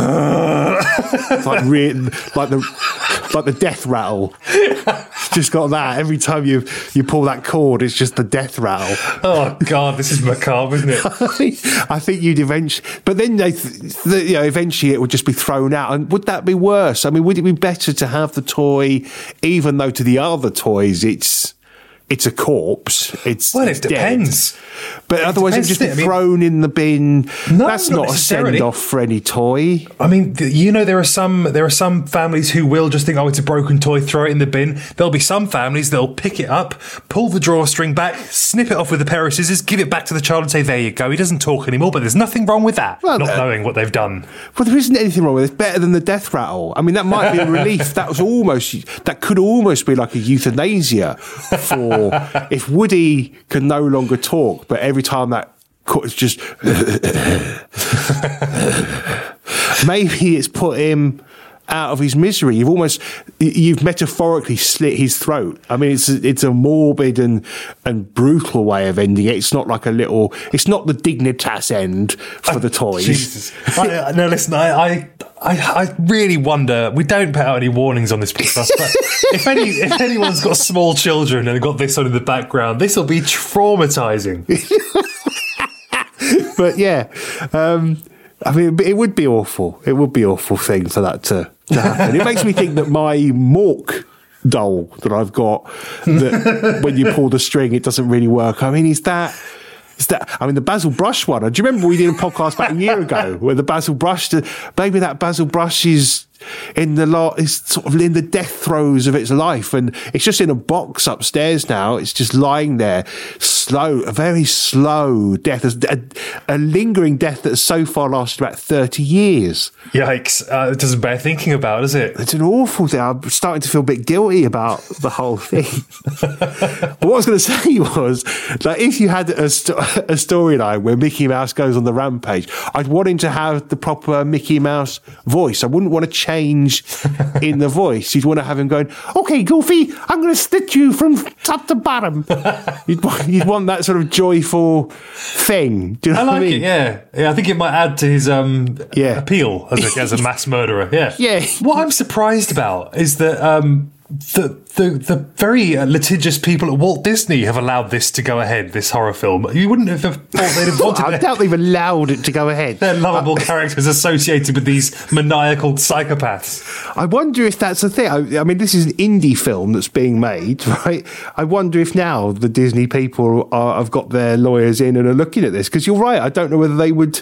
it's like re- like the like the death rattle. Just got that every time you you pull that cord. It's just the death rattle. Oh God, this is macabre, isn't it? I think, I think you'd eventually, but then they, the, you know, eventually it would just be thrown out. And would that be worse? I mean, would it be better to have the toy, even though to the other toys it's it's a corpse? It's well, it depends. Dead. But it otherwise, it would just be I mean, thrown in the bin. No, that's not, not a send off for any toy. I mean, you know, there are some there are some families who will just think, oh, it's a broken toy, throw it in the bin. There'll be some families that'll pick it up, pull the drawstring back, snip it off with a pair of scissors, give it back to the child and say, there you go. He doesn't talk anymore, but there's nothing wrong with that. Well, not uh, knowing what they've done. Well, there isn't anything wrong with it. It's better than the death rattle. I mean, that might be a relief. That was almost that could almost be like a euthanasia for if Woody can no longer talk, but every time that it's just maybe it's put him out of his misery. You've almost you've metaphorically slit his throat. I mean, it's a, it's a morbid and and brutal way of ending it. It's not like a little. It's not the Dignitas end for the toys. Jesus. I, no, listen. I, I I I really wonder. We don't put out any warnings on this podcast, but if any if anyone's got small children and got this on in the background, this will be traumatizing. But yeah, um, I mean, it would be awful. It would be an awful thing for that to, to happen. It makes me think that my Mork doll that I've got, that when you pull the string, it doesn't really work. I mean, is that... Is that, I mean, the Basil Brush one. Do you remember we did a podcast about a year ago where the Basil Brush, maybe that Basil Brush is in the lot is sort of in the death throes of its life, and it's just in a box upstairs now. It's just lying there, slow, a very slow death, a, a lingering death that's so far lasted about thirty years. Yikes! Uh, it doesn't bear thinking about, does it? It's an awful thing. I'm starting to feel a bit guilty about the whole thing. But what I was going to say was, like, if you had a, st- a storyline where Mickey Mouse goes on the rampage, I'd want him to have the proper Mickey Mouse voice. I wouldn't want to change in the voice. You'd want to have him going, "Okay, Goofy, I'm going to stitch you from top to bottom." You'd, you'd want that sort of joyful thing. Do you know I what like I mean? it, yeah. Yeah, I think it might add to his um, Yeah. appeal as a, as a mass murderer. Yeah. Yeah. What I'm surprised about is that um, the, the the very uh, litigious people at Walt Disney have allowed this to go ahead, this horror film. You wouldn't have thought they'd have wanted I their, doubt they've allowed it to go ahead. their lovable characters associated with these maniacal psychopaths. I wonder if that's the thing. I, I mean, this is an indie film that's being made, right? I wonder if now the Disney people are, have got their lawyers in and are looking at this. Because you're right, I don't know whether they would...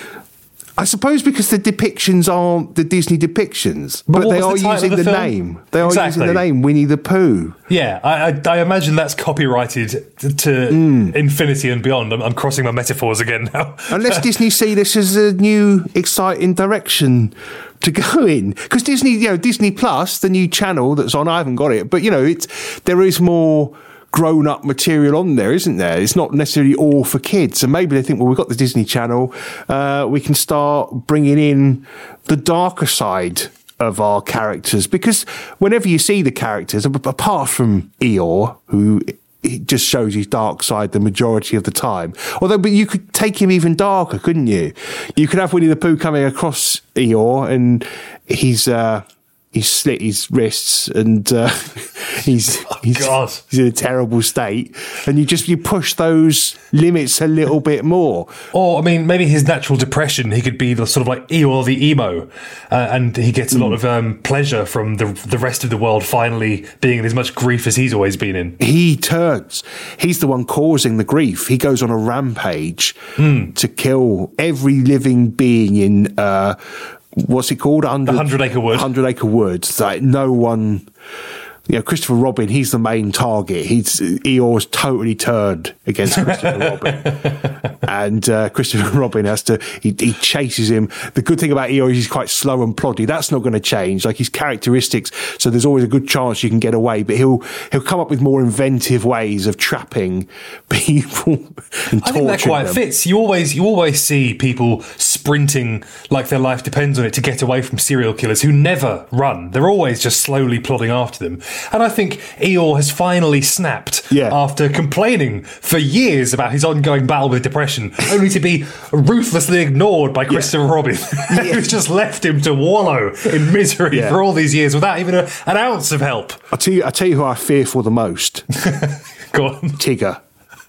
I suppose because the depictions aren't the Disney depictions, But but, what they was are the title using of the, the film? name. They are Exactly. using the name Winnie the Pooh. Yeah, I, I, I imagine that's copyrighted to, to Mm. infinity and beyond. I'm, I'm crossing my metaphors again now. Unless Disney see this as a new, exciting direction to go in. Because Disney, you know, Disney Plus, the new channel that's on, I haven't got it, but, you know, it's there is more grown-up material on there, isn't there? It's not necessarily all for kids. And maybe they think, well, we've got the Disney Channel, uh, we can start bringing in the darker side of our characters. Because whenever you see the characters, apart from Eeyore, who... it just shows his dark side the majority of the time. Although, but you could take him even darker, couldn't you? You could have Winnie the Pooh coming across Eeyore, and he's uh, he's slit his wrists, and uh, he's Oh, he's, God. he's in a terrible state. And you just you push those limits a little bit more. Or, I mean, maybe his natural depression, he could be the sort of like Eeyore the emo, uh, and he gets a lot of um, pleasure from the the rest of the world finally being in as much grief as he's always been in. He turns. He's the one causing the grief. He goes on a rampage Hmm. to kill every living being in, uh, what's it called? The Hundred Acre Wood. Hundred Acre Wood. Like, no one... You know, Christopher Robin, he's the main target. He's Eeyore's totally turned against Christopher Robin. And uh, Christopher Robin has to, he, he chases him. The good thing about Eeyore is he's quite slow and ploddy. That's not going to change, like his characteristics. So there's always a good chance you can get away. But he'll he'll come up with more inventive ways of trapping people and torturing I think that quite them. fits. You always you always see people sprinting like their life depends on it to get away from serial killers who never run. They're always just slowly plodding after them. And I think Eeyore has finally snapped Yeah. after complaining for years about his ongoing battle with depression, only to be ruthlessly ignored by Christopher Robin, who's just left him to wallow in misery Yeah. for all these years without even a, an ounce of help. I'll tell you, I'll tell you who I fear for the most. Go on. Tigger.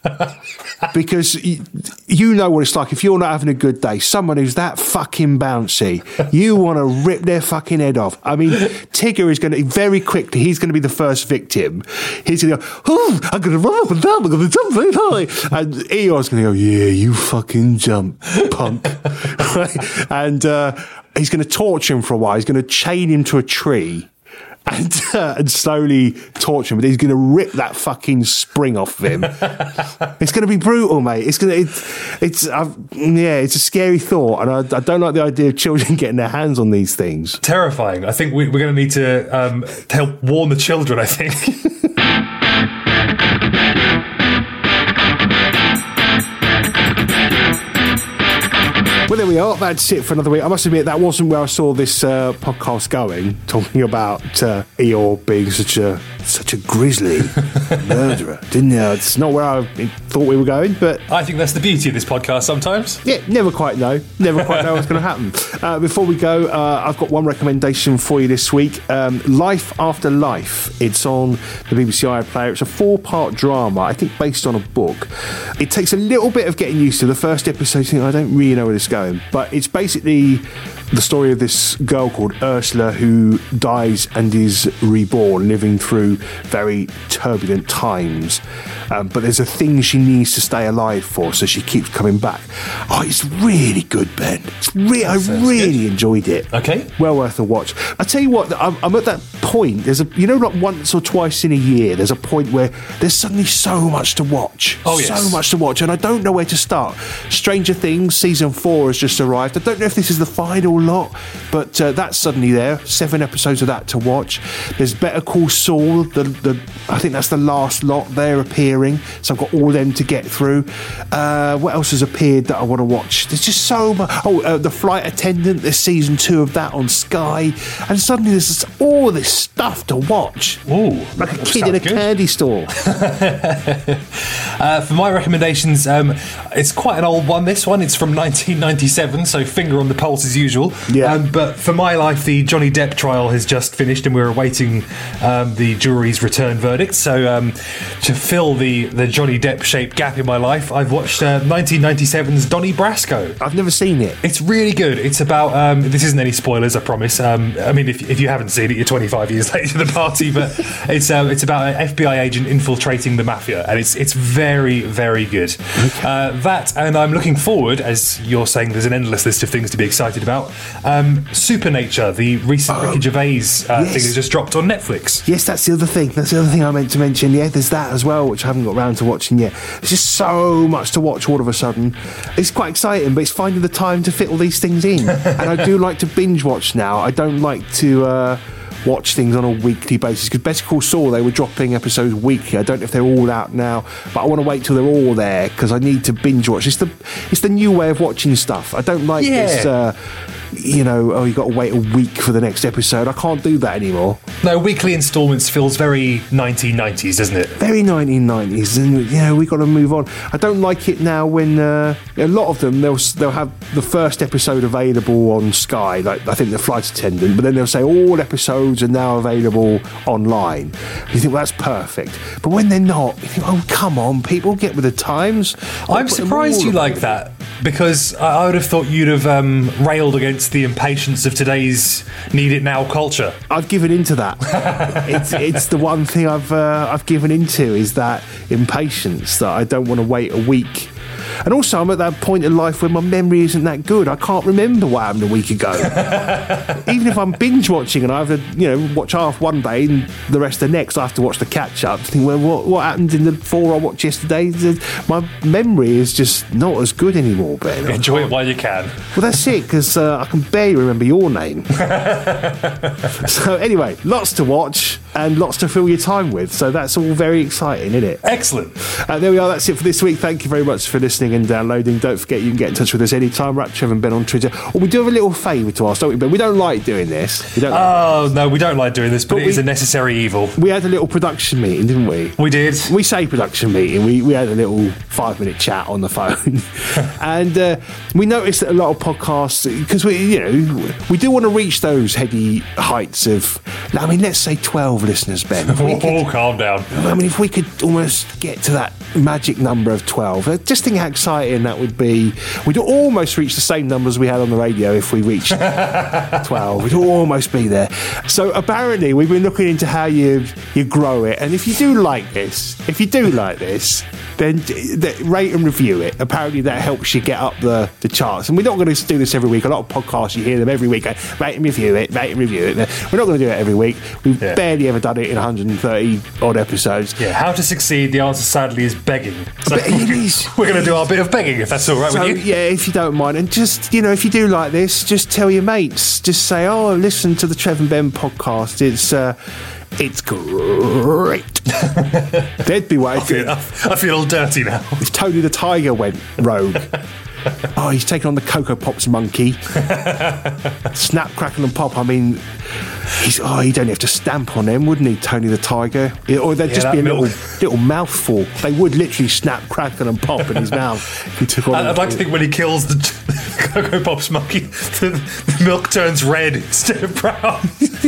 Because y- you know what it's like if you're not having a good day, someone who's that fucking bouncy, you want to rip their fucking head off. I mean, Tigger is going to very quickly, he's going to be the first victim. He's going to go, oh, I'm going to run up and down, I'm going to jump very high. And Eeyore's going to go, yeah, you fucking jump, punk. Right? And uh, he's going to torture him for a while. He's going to chain him to a tree. And, uh, and slowly torture him, but he's going to rip that fucking spring off of him. It's going to be brutal, mate. It's going to, it's, it's uh, yeah, it's a scary thought, and I, I don't like the idea of children getting their hands on these things. Terrifying. I think we, we're going to need to um, help warn the children, I think. Well, there we are. That's it for another week. I must admit, that wasn't where I saw this uh, podcast going, talking about uh, Eeyore being such a such a grisly murderer. Didn't you? It's not where I thought we were going, but I think that's the beauty of this podcast sometimes. yeah, never quite know. Never quite know what's going to happen. Uh, before we go, uh, I've got one recommendation for you this week. Um, Life After Life. It's on the B B C iPlayer. It's a four-part drama, I think based on a book. It takes a little bit of getting used to. The first episode, you think, I don't really know where this is going. But it's basically the story of this girl called Ursula who dies and is reborn, living through very turbulent times. Um, but there's a thing she needs to stay alive for, so she keeps coming back. Oh, it's really good, Ben. It's re- I really good. enjoyed it. Okay. Well worth a watch. I tell you what, I'm, I'm at that point. There's a, you know, like once or twice in a year, there's a point where there's suddenly so much to watch. Oh, yes. So much to watch, and I don't know where to start. Stranger Things season four has just arrived. I don't know if this is the final lot, but uh, that's suddenly there. Seven episodes of that to watch. There's Better Call Saul. The, the I think that's the last lot there appearing. So I've got all them to get through. Uh, what else has appeared that I want to watch? There's just so much. Oh, uh, The Flight Attendant. There's season two of that on Sky, and suddenly there's just all this stuff to watch. Ooh, like a kid in a good. candy store. uh, for my recommendations, um, it's quite an old one. This one, it's from nineteen ninety-seven, so finger on the pulse as usual. Yeah. Um, but for my life, the Johnny Depp trial has just finished, and we're awaiting um, the jury's return verdict. So um, to fill the the Johnny Depp shaped gap in my life, I've watched uh, nineteen ninety-seven's Donnie Brasco. I've never seen it. It's really good. It's about um, this isn't any spoilers, I promise. Um, I mean, if, if you haven't seen it, you're twenty-five years late to the party. But it's um, it's about an F B I agent infiltrating the mafia, and it's it's very very good. Okay. Uh, that, and I'm looking forward, as you're saying, there's an endless list of things to be excited about. Um, Supernature, the recent oh, Ricky Gervais uh, yes. thing, has just dropped on Netflix. Yes, that's the other thing. That's the other thing I meant to mention. Yeah, there's that as well, which I haven't got round to watching yet. There's just so much to watch all of a sudden. It's quite exciting, but it's finding the time to fit all these things in. And I do like to binge watch now. I don't like to uh, watch things on a weekly basis, because Better Call Saul, they were dropping episodes weekly. I don't know if they're all out now, but I want to wait till they're all there because I need to binge watch. It's the it's the new way of watching stuff. I don't like yeah. this. Uh, you know, oh, you got to wait a week for the next episode. I can't do that anymore. No, weekly instalments feels very nineteen nineties, doesn't it? Very nineteen nineties, and yeah, we got to move on. I don't like it now when uh, a lot of them they'll they'll have the first episode available on Sky, like I think The Flight Attendant, but then they'll say all episodes are now available online. You think, well, that's perfect, but when they're not, you think, oh, come on, people, get with the times. I'm surprised you like that, because I would have thought you'd have um, railed against the impatience of today's need it now culture. I've given into that. it's it's the one thing I've uh, I've given into, is that impatience, that I don't want to wait a week. And also, I'm at that point in life where my memory isn't that good. I can't remember what happened a week ago. Even if I'm binge watching and I have to, you know, watch half one day and the rest the next, I have to watch the catch up. Think, well, what what happened in the four I watched yesterday? My memory is just not as good anymore, Ben. Enjoy it while you can. Well, that's it, because uh, I can barely remember your name. So anyway, lots to watch and lots to fill your time with. So that's all very exciting, isn't it? Excellent. Uh, there we are. That's it for this week. Thank you very much for listening and downloading. Don't forget you can get in touch with us anytime. Right, Trevor and Ben on Twitter. Or we do have a little favour to ask, don't we, Ben? We don't like doing this. We don't like oh, this. no, we don't like doing this, but, but it we, is a necessary evil. We had a little production meeting, didn't we? We did. We say production meeting. We, we had a little five-minute chat on the phone. And uh, we noticed that a lot of podcasts, because we, you know, we do want to reach those heady heights of, I mean, let's say twelve listeners, Ben. Oh, could, calm down. I mean, if we could almost get to that magic number of twelve, just think how exciting that would be. We'd almost reach the same numbers we had on the radio if we reached twelve. We'd almost be there. So apparently we've been looking into how you you grow it, and if you do like this, if you do like this, then th- rate and review it. Apparently that helps you get up the, the charts. And we're not going to do this every week. A lot of podcasts, you hear them every week, go, rate and review it, rate and review it. We're not going to do it every week. We've yeah. barely ever done it in one hundred thirty odd episodes. Yeah, how to succeed, the answer sadly is begging. So but it is. We're going to do our bit of begging, if that's all right so, with you. Yeah, if you don't mind. And just, you know, if you do like this, just tell your mates. Just say, oh, listen to the Trev and Ben podcast. It's... Uh, It's great. They'd be what I feel. I feel all dirty now. If Tony the Tiger went rogue. Oh, he's taken on the Cocoa Pops monkey. Snap, crackle and pop. I mean, he's oh, he'd only have to stamp on them, wouldn't he, Tony the Tiger? Or there'd yeah, just be a little, little mouthful. They would literally snap, crackle and pop in his mouth. He took on I'd like to think when he kills the, the Cocoa Pops monkey, the, the milk turns red instead of brown.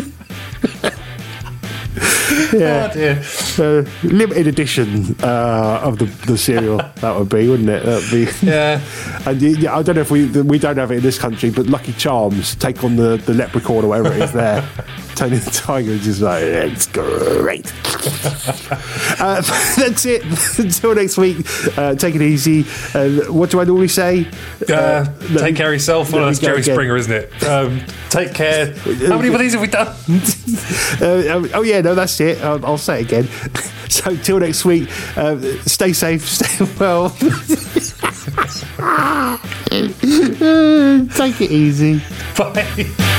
Yeah, oh dear. Uh, limited edition uh, of the, the cereal. That would be, wouldn't it? That'd be. Yeah. And yeah, I don't know if we we don't have it in this country, but Lucky Charms take on the the leprechaun or whatever it is there. Tony the Tiger is just like, it's great. uh, that's it. Until next week, uh, take it easy. Uh, what do I normally say? Uh, Uh, no, take care of yourself. Well, that's Jerry again. Springer, isn't it? Um, take care. How many of these have we done? uh, oh, yeah, no, that's it. I'll, I'll say it again. So, till next week, uh, stay safe, stay well. Take it easy. Bye.